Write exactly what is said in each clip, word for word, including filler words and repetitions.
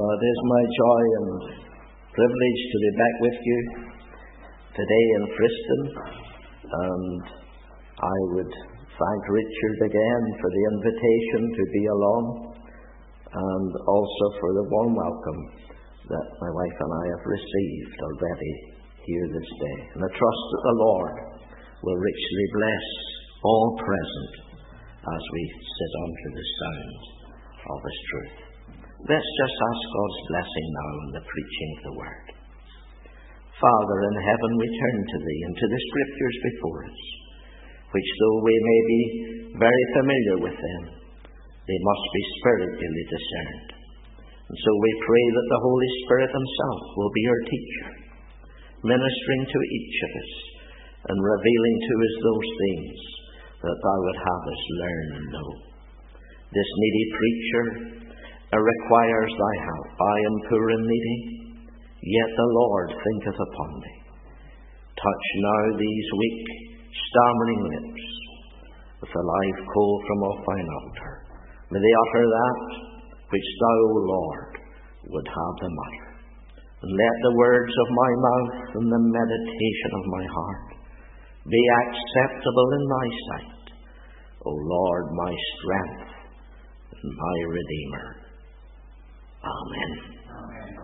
Well, it is my joy and privilege to be back with you today in Friston, and I would thank Richard again for the invitation to be along, and also for the warm welcome that my wife and I have received already here this day. And I trust that the Lord will richly bless all present as we sit under the sound of His truth. Let's just ask God's blessing now in the preaching of the Word. Father in heaven, we turn to Thee and to the Scriptures before us, which though we may be very familiar with them, they must be spiritually discerned. And so we pray that the Holy Spirit Himself will be our teacher, ministering to each of us and revealing to us those things that Thou would have us learn and know. This needy preacher requires Thy help. I am poor and needy, yet the Lord thinketh upon me. Touch now these weak, stammering lips with the live coal from off Thine altar. May they utter that which Thou, O Lord, would have them utter. And let the words of my mouth and the meditation of my heart be acceptable in Thy sight, O Lord, my strength and my Redeemer. Amen. Amen.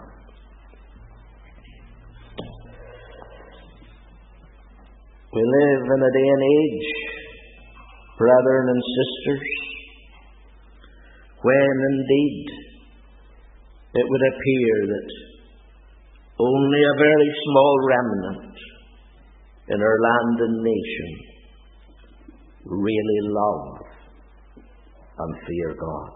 We live in a day and age, brethren and sisters, when indeed it would appear that only a very small remnant in our land and nation really love and fear God.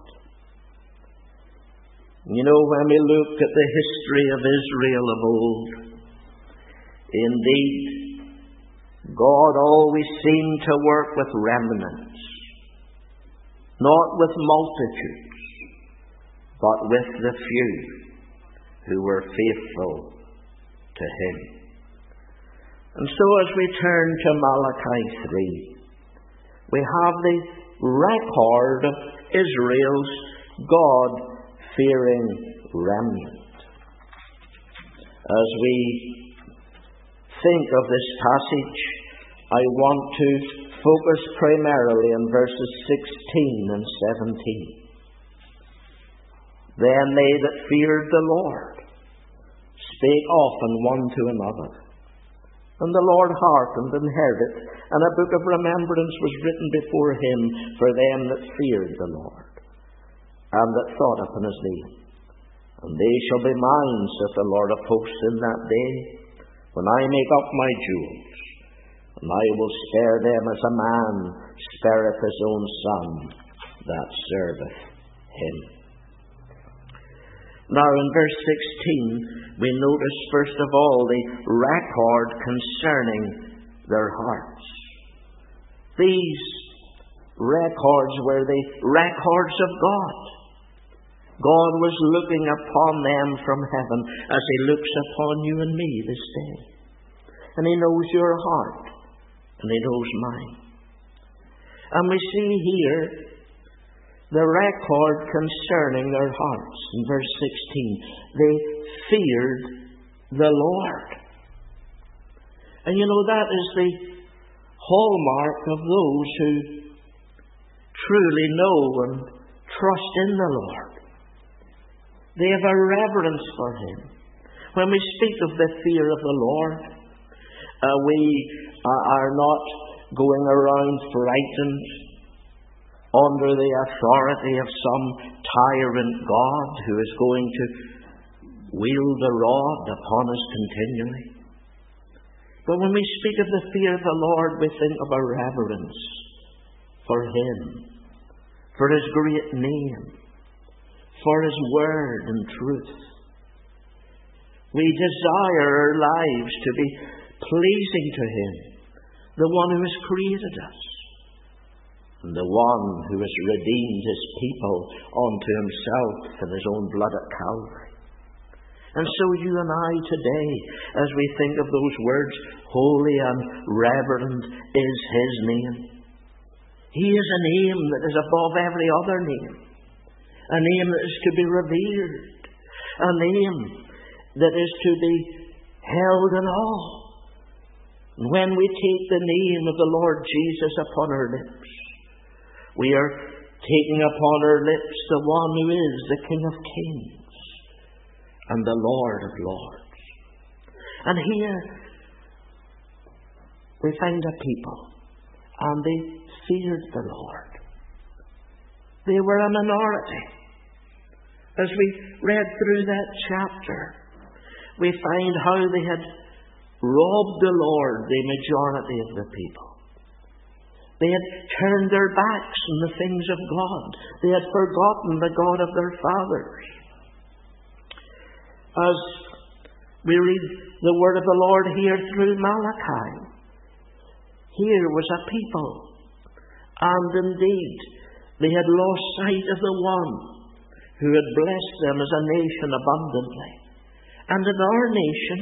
You know, when we look at the history of Israel of old, indeed, God always seemed to work with remnants, not with multitudes, but with the few who were faithful to Him. And so as we turn to Malachi three, we have the record of Israel's God-fearing remnant. As we think of this passage, I want to focus primarily on verses sixteen and seventeen. Then they that feared the Lord spake often one to another, and the Lord hearkened and heard it, and a book of remembrance was written before Him for them that feared the Lord, and that thought upon His name. And they shall be mine, saith the Lord of hosts, in that day, when I make up my jewels, and I will spare them as a man spareth his own son that serveth him. Now in verse sixteen, we notice first of all the record concerning their hearts. These records were the records of God. God was looking upon them from heaven as He looks upon you and me this day. And He knows your heart, and He knows mine. And we see here the record concerning their hearts. In verse sixteen, they feared the Lord. And you know, that is the hallmark of those who truly know and trust in the Lord. They have a reverence for Him. When we speak of the fear of the Lord, uh, we uh, are not going around frightened under the authority of some tyrant God who is going to wield a rod upon us continually. But when we speak of the fear of the Lord, we think of a reverence for Him, for His great name, for His word and truth. We desire our lives to be pleasing to Him, the one who has created us, and the one who has redeemed His people unto Himself in His own blood at Calvary. And so you and I today, as we think of those words, holy and reverend is His name. He is a name that is above every other name. A name that is to be revered. a name that is to be held in awe. And when we take the name of the Lord Jesus upon our lips, we are taking upon our lips the one who is the King of Kings and the Lord of Lords. And here we find a people, and they feared the Lord. They were a minority. As we read through that chapter, we find how they had robbed the Lord, the majority of the people. They had turned their backs on the things of God. They had forgotten the God of their fathers. As we read the word of the Lord here through Malachi, here was a people, and indeed they had lost sight of the one who had blessed them as a nation abundantly. And in our nation,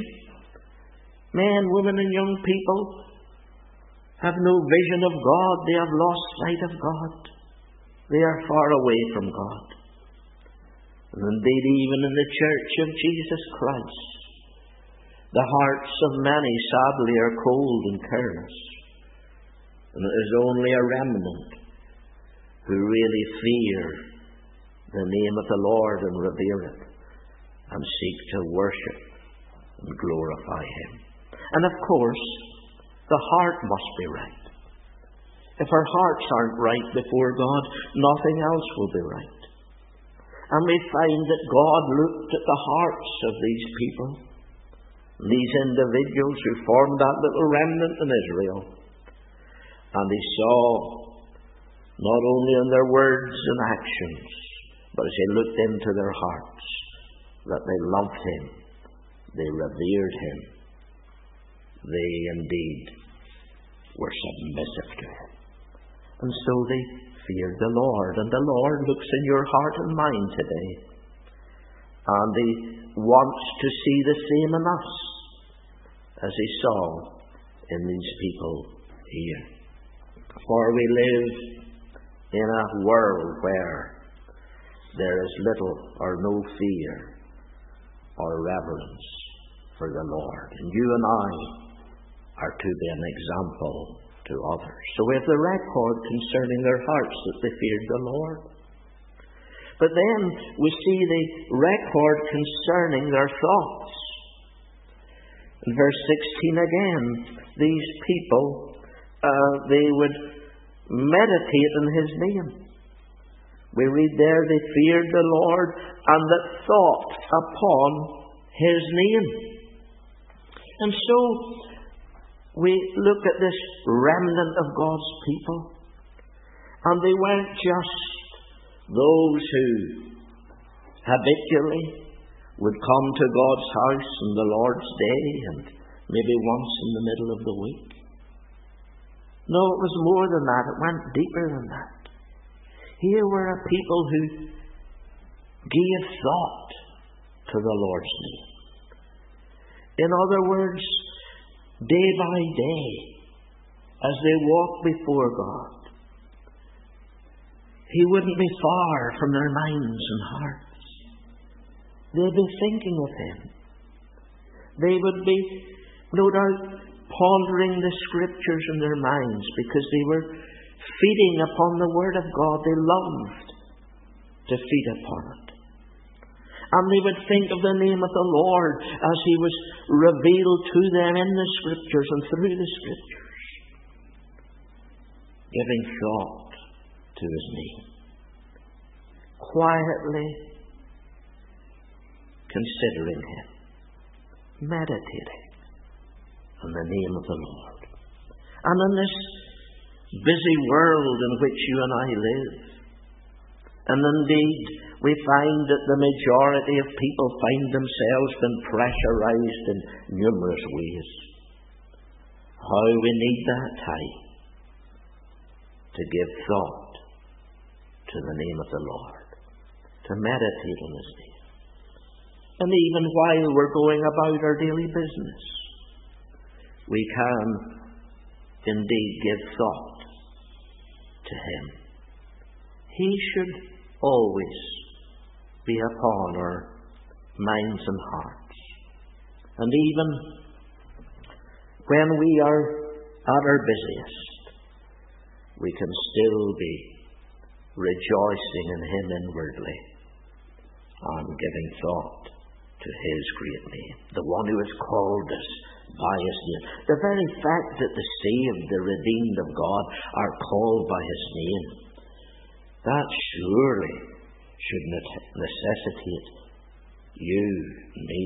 men, women, and young people have no vision of God. They have lost sight of God. They are far away from God. And indeed, even in the Church of Jesus Christ, the hearts of many, sadly, are cold and careless. And it is only a remnant who really fear the name of the Lord and revere it and seek to worship and glorify Him. And of course, the heart must be right. If our hearts aren't right before God, nothing else will be right. And we find that God looked at the hearts of these people, these individuals who formed that little remnant in Israel. And He saw not only in their words and actions, but as He looked into their hearts, that they loved Him, they revered Him, they indeed were submissive to Him. And so they feared the Lord. And the Lord looks in your heart and mind today, and He wants to see the same in us as He saw in these people here. For we live in a world where there is little or no fear or reverence for the Lord. And you and I are to be an example to others. So we have the record concerning their hearts that they feared the Lord. But then we see the record concerning their thoughts. In verse sixteen again, these people, uh, they would meditate on His name. We read there, they feared the Lord and that thought upon His name. And so we look at this remnant of God's people, and they weren't just those who habitually would come to God's house on the Lord's day and maybe once in the middle of the week. No, it was more than that. It went deeper than that. Here were a people who gave thought to the Lord's name. In other words, day by day, as they walked before God, He wouldn't be far from their minds and hearts. They'd be thinking of Him. They would be, no doubt, pondering the Scriptures in their minds because they were feeding upon the Word of God. They loved to feed upon it. And they would think of the name of the Lord as He was revealed to them in the Scriptures and through the Scriptures, giving thought to His name, quietly considering Him, meditating on the name of the Lord. And in this busy world in which you and I live, and indeed we find that the majority of people find themselves being pressurized in numerous ways, how we need that time to give thought to the name of the Lord, to meditate on His name. And even while we're going about our daily business, we can indeed give thought to Him. He should always be upon our minds and hearts. And even when we are at our busiest, we can still be rejoicing in Him inwardly and giving thought to His great name, the one who has called us by His name. The very fact that the saved, the redeemed of God, are called by His name, that surely should necessitate you, me,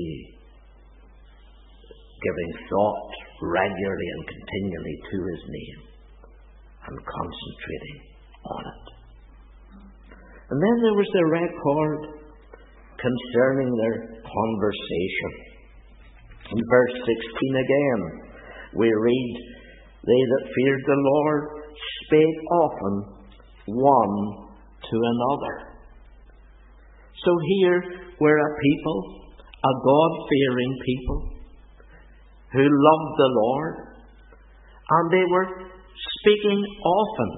giving thought regularly and continually to His name and concentrating on it. And then there was the record concerning their conversation. In verse sixteen again, we read, "They that feared the Lord spake often one to another." So here were a people, a God-fearing people, who loved the Lord, and they were speaking often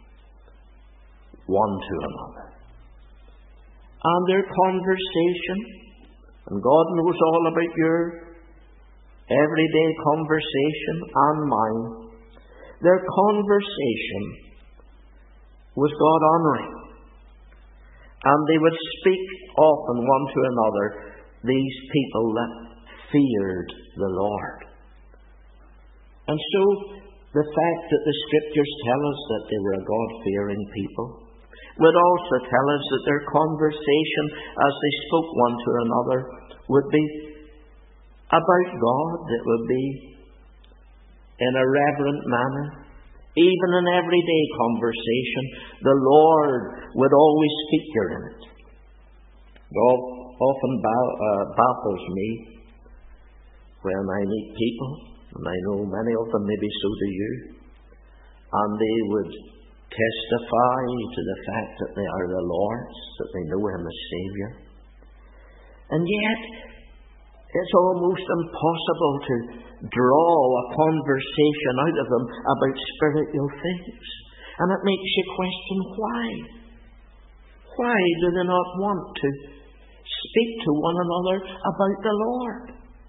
one to another. And their conversation, and God knows all about your everyday conversation and mine, their conversation was God-honoring. And they would speak often one to another, these people that feared the Lord. And so, the fact that the Scriptures tell us that they were a God-fearing people would also tell us that their conversation, as they spoke one to another, would be about God. It would be in a reverent manner. Even in everyday conversation, the Lord would always feature in it. God often uh, baffles me when I meet people, and I know many of them, maybe so do you, and they would testify to the fact that they are the Lord's, that they know Him as Saviour. And yet, it's almost impossible to draw a conversation out of them about spiritual things. And it makes you question why. Why do they not want to speak to one another about the Lord?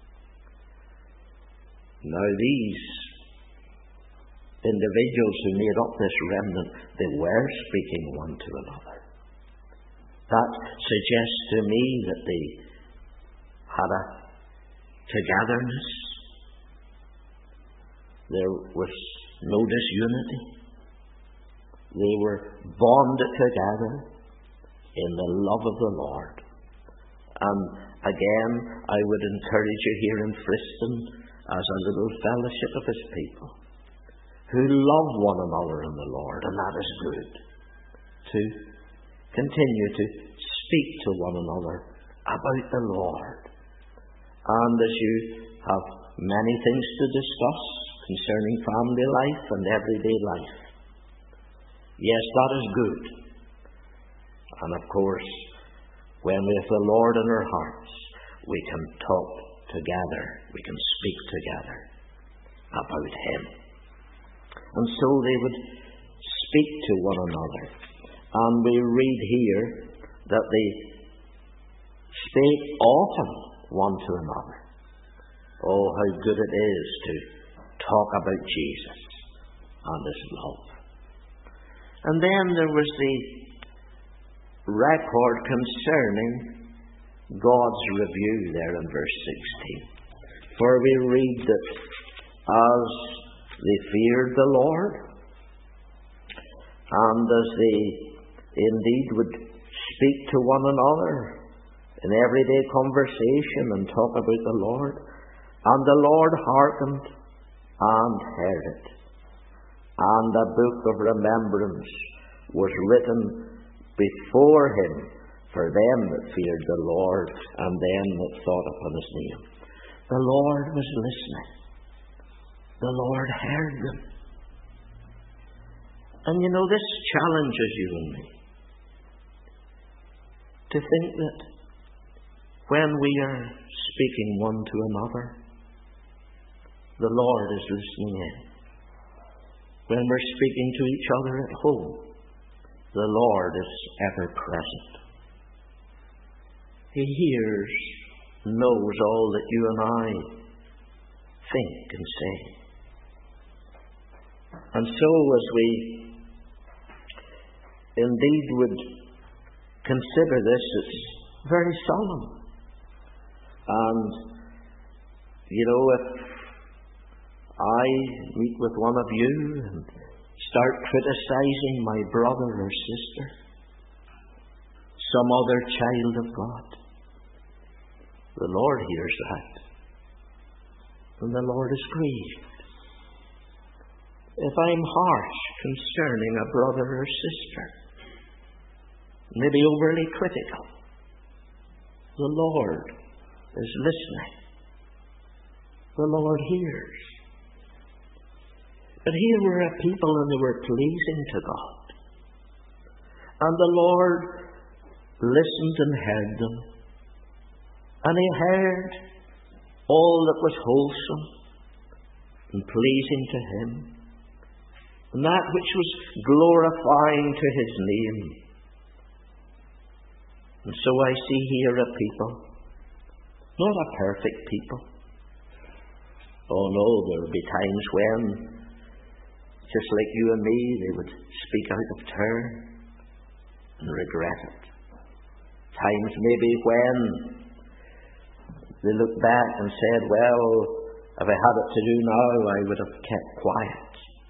Now these individuals who made up this remnant, they were speaking one to another. That suggests to me that they had a togetherness. There was no disunity. They were bonded together in the love of the Lord. And again, I would encourage you here in Friston as a little fellowship of His people who love one another in the Lord, and that is good, to continue to speak to one another about the Lord. And as you have many things to discuss concerning family life and everyday life, yes, that is good. And of course, when we have the Lord in our hearts, we can talk together, we can speak together about Him. And so they would speak to one another. And we read here that they spake often one to another. Oh, how good it is to talk about Jesus and His love. And then there was the record concerning God's review there in verse sixteen. For we read that as they feared the Lord, and as they indeed would speak to one another in everyday conversation and talk about the Lord, and the Lord hearkened and heard it, and a book of remembrance was written before Him for them that feared the Lord and them that thought upon His name. The Lord was listening. The Lord heard them. And you know, this challenges you and me to think that when we are speaking one to another, the Lord is listening in. When we're speaking to each other at home, the Lord is ever present. He hears knows all that you and I think and say. And so as we indeed would consider this, it's very solemn. And, you know, if I meet with one of you and start criticizing my brother or sister, some other child of God, the Lord hears that. And the Lord is grieved. If I'm harsh concerning a brother or sister, maybe overly critical, the Lord is listening. The Lord hears. But here were a people and they were pleasing to God. And the Lord listened and heard them. And He heard all that was wholesome and pleasing to Him, and that which was glorifying to His name. And so I see here a people, not a perfect people. Oh no, there will be times when, just like you and me, they would speak out of turn and regret it. Times maybe when they looked back and said, well, if I had it to do now, I would have kept quiet.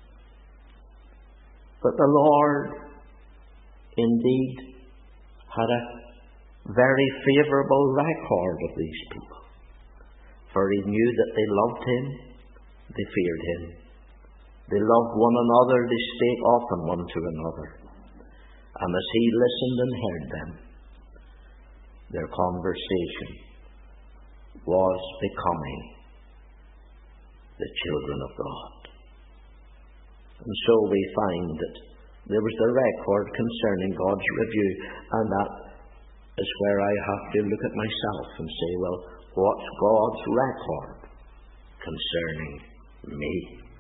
But the Lord indeed had a very favourable record of these people. For He knew that they loved Him, they feared Him. They loved one another, they spake often one to another. And as He listened and heard them, their conversation was becoming the children of God. And so we find that there was the record concerning God's review, and that is where I have to look at myself and say, well, what's God's record concerning me?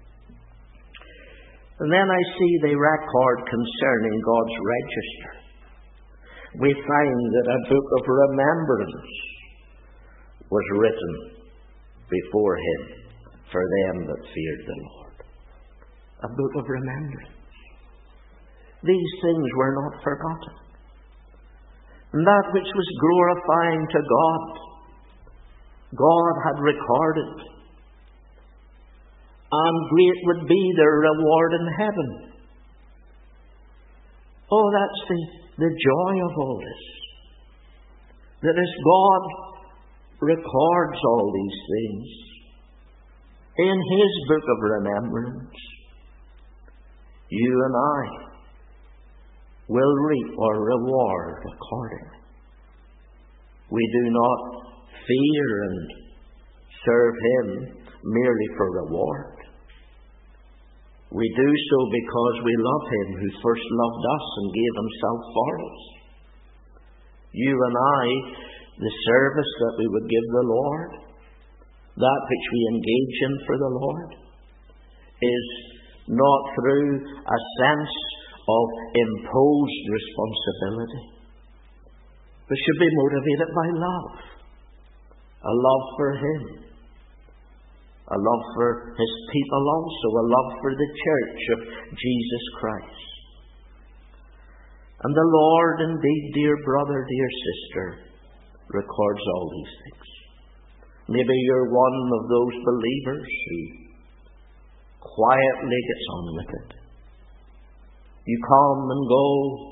And then I see the record concerning God's register. We find that a book of remembrance was written before Him for them that feared the Lord. A book of remembrance. These things were not forgotten. And that which was glorifying to God, God had recorded. And great would be their reward in heaven. Oh, that's the, the joy of all this. That as God records all these things in His book of remembrance, you and I will reap our reward accordingly. We do not fear and serve Him merely for reward. We do so because we love Him who first loved us and gave Himself for us. You and I, the service that we would give the Lord, that which we engage in for the Lord, is not through a sense of imposed responsibility, but should be motivated by love. A love for Him, a love for His people also, a love for the church of Jesus Christ. And the Lord indeed, dear brother, dear sister, records all these things. Maybe you're one of those believers who quietly gets on with it. You come and go,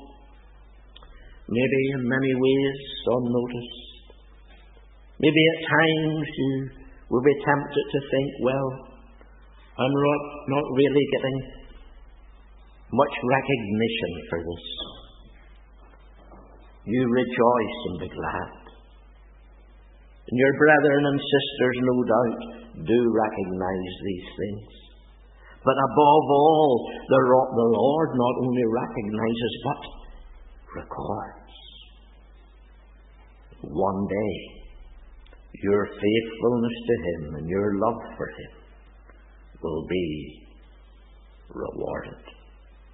maybe in many ways unnoticed. Maybe at times you will be tempted to think, well, I'm not, not really getting much recognition for this. You rejoice and be glad. And your brethren and sisters, no doubt, do recognize these things. But above all, the, the Lord not only recognizes, but records. One day, your faithfulness to Him and your love for Him will be rewarded.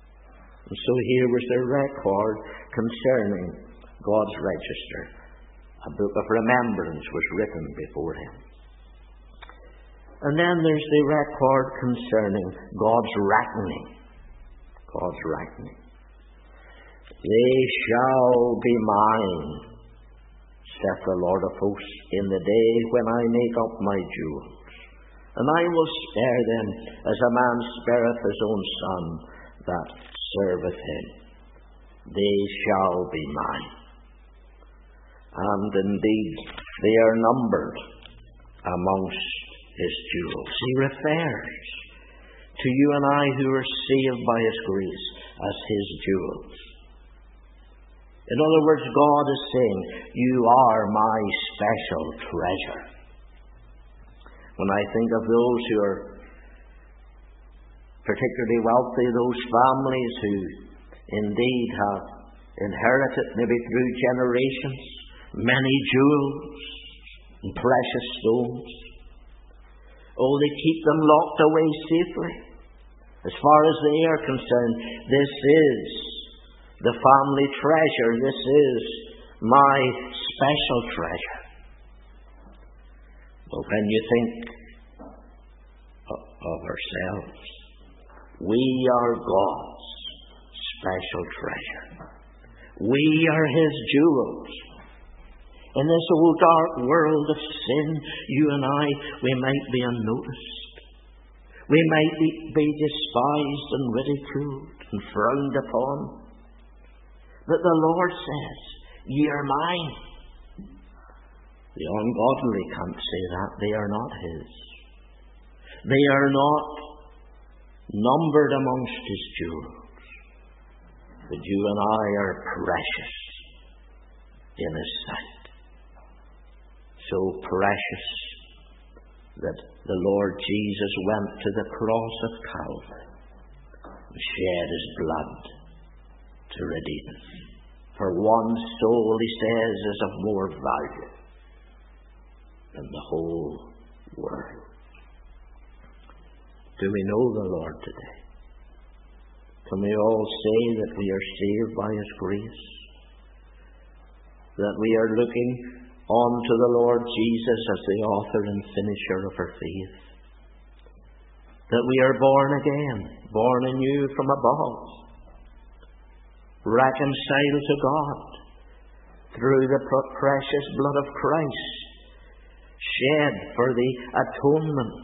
And so here was the record concerning God's register. A book of remembrance was written before him. And then there's the record concerning God's reckoning. God's reckoning. They shall be mine, saith the Lord of hosts, in the day when I make up my jewels. And I will spare them as a man spareth his own son that serveth him. They shall be mine. And indeed, they are numbered amongst his jewels. He refers to you and I who are saved by his grace as his jewels. In other words, God is saying, you are my special treasure. When I think of those who are particularly wealthy, those families who indeed have inherited, maybe through generations, many jewels and precious stones. Oh, they keep them locked away safely. As far as they are concerned, this is the family treasure. This is my special treasure. But when you think of ourselves, we are God's special treasure. We are his jewels. In this old dark world of sin, you and I, we might be unnoticed. We might be, be despised and ridiculed and frowned upon. But the Lord says, ye are mine. The ungodly can't say that. They are not his. They are not numbered amongst his jewels. But you and I are precious in his sight. So precious that the Lord Jesus went to the cross of Calvary and shed his blood to redeem us. For one soul, he says, is of more value than the whole world. Do we know the Lord today? Can we all say that we are saved by his grace? That we are looking on to the Lord Jesus as the author and finisher of our faith. That we are born again, born anew from above, reconciled to God through the precious blood of Christ, shed for the atonement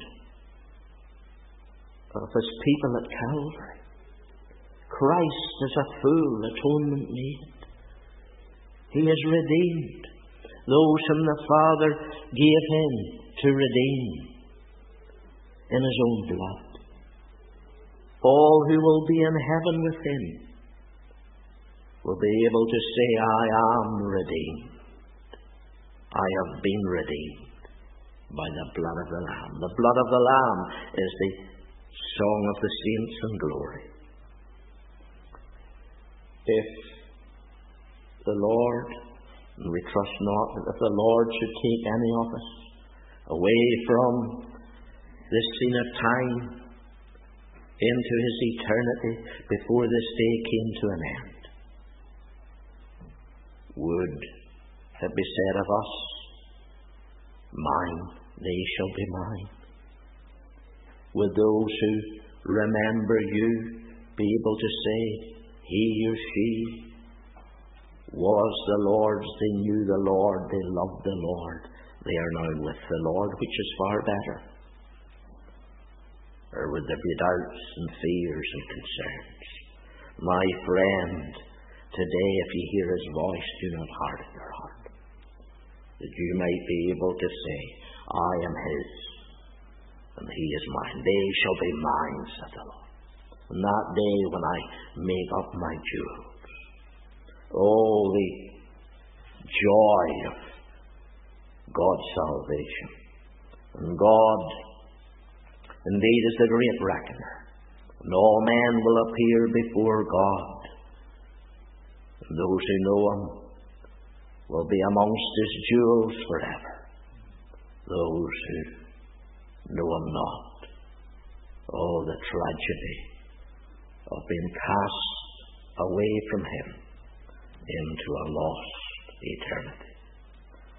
of his people at Calvary. Christ is a full atonement made. He has redeemed those whom the Father gave him to redeem in his own blood. All who will be in heaven with him will be able to say, I am redeemed. I have been redeemed by the blood of the Lamb. The blood of the Lamb is the song of the saints in glory. If the Lord, and we trust not that if the Lord should take any of us away from this scene of time into his eternity before this day came to an end, would it be said of us, mine, they shall be mine? Would those who remember you be able to say, he or she was the Lord's, they knew the Lord, they loved the Lord, they are now with the Lord, which is far better? Or would there be doubts and fears and concerns? My friend, today if you hear his voice, do not harden your heart, that you might be able to say, I am his, and he is mine. They shall be mine, said the Lord. On that day when I make up my jewels. Oh, the joy of God's salvation. And God, indeed, is the great reckoner. And all men will appear before God. And those who know him will be amongst his jewels forever. Those who know him not. Oh, the tragedy of being cast away from him into a lost eternity.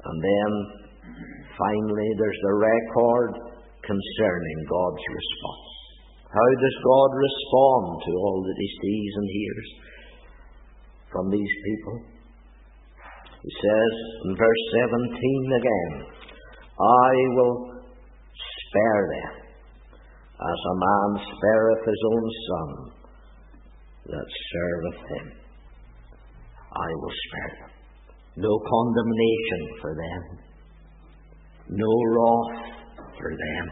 And then, finally, there's the record concerning God's response. How does God respond to all that He sees and hears from these people? He says in verse seventeen again, I will spare them, as a man spareth his own son that serveth him. I will spare them. No condemnation for them. No wrath for them.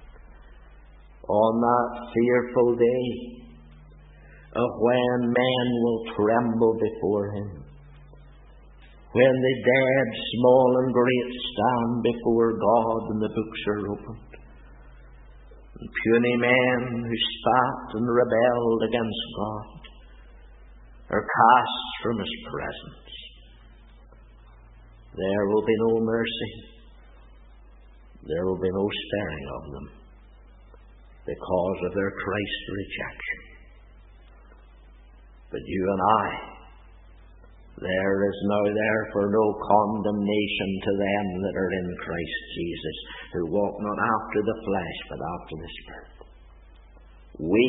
On that fearful day, of when men will tremble before Him, when the dead, small and great, stand before God and the books are opened, and puny men who spat and rebelled against God are cast from His presence, there will be no mercy. There will be no sparing of them because of their Christ rejection. But you and I, there is now therefore no condemnation to them that are in Christ Jesus, who walk not after the flesh, but after the Spirit. We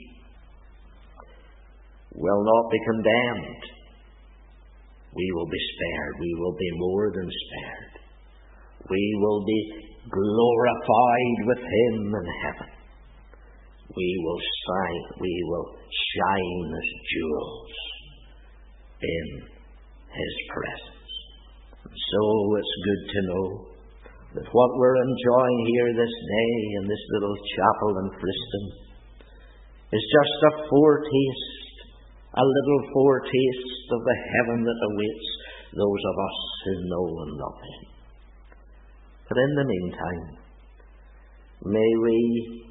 will not be condemned. We will be spared. We will be more than spared. We will be glorified with Him in heaven. We will shine, we will shine as jewels in His presence. So it's good to know that what we're enjoying here this day in this little chapel in Friston is just a foretaste, a little foretaste of the heaven that awaits those of us who know and love Him. But in the meantime, may we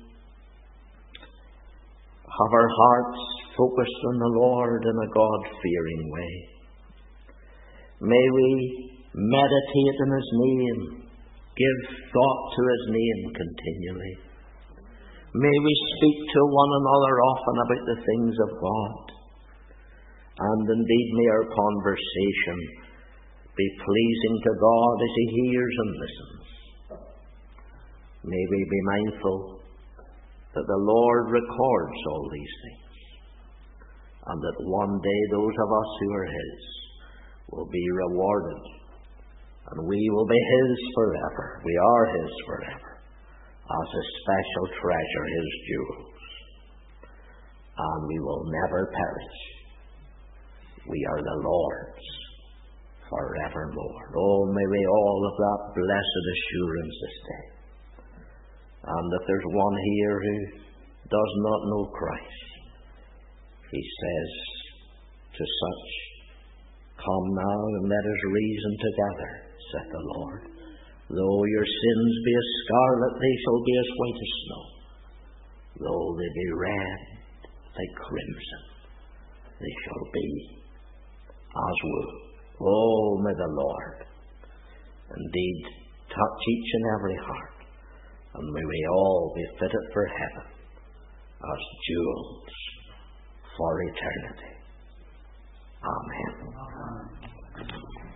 have our hearts focused on the Lord in a God-fearing way. May we meditate on His name, give thought to His name continually. May we speak to one another often about the things of God. And indeed may our conversation be pleasing to God as He hears and listens. May we be mindful that the Lord records all these things, and that one day those of us who are His will be rewarded, and we will be His forever. We are His forever, as a special treasure, His jewels, and we will never perish. We are the Lord's forevermore. Oh, may we all have that blessed assurance this day. And if there's one here who does not know Christ, He says to such, come now and let us reason together, saith the Lord. Though your sins be as scarlet, they shall be as white as snow. Though they be red like crimson, they shall be as wool. Oh, may the Lord indeed touch each and every heart, and may we all be fitted for heaven as jewels for eternity. Amen. Amen.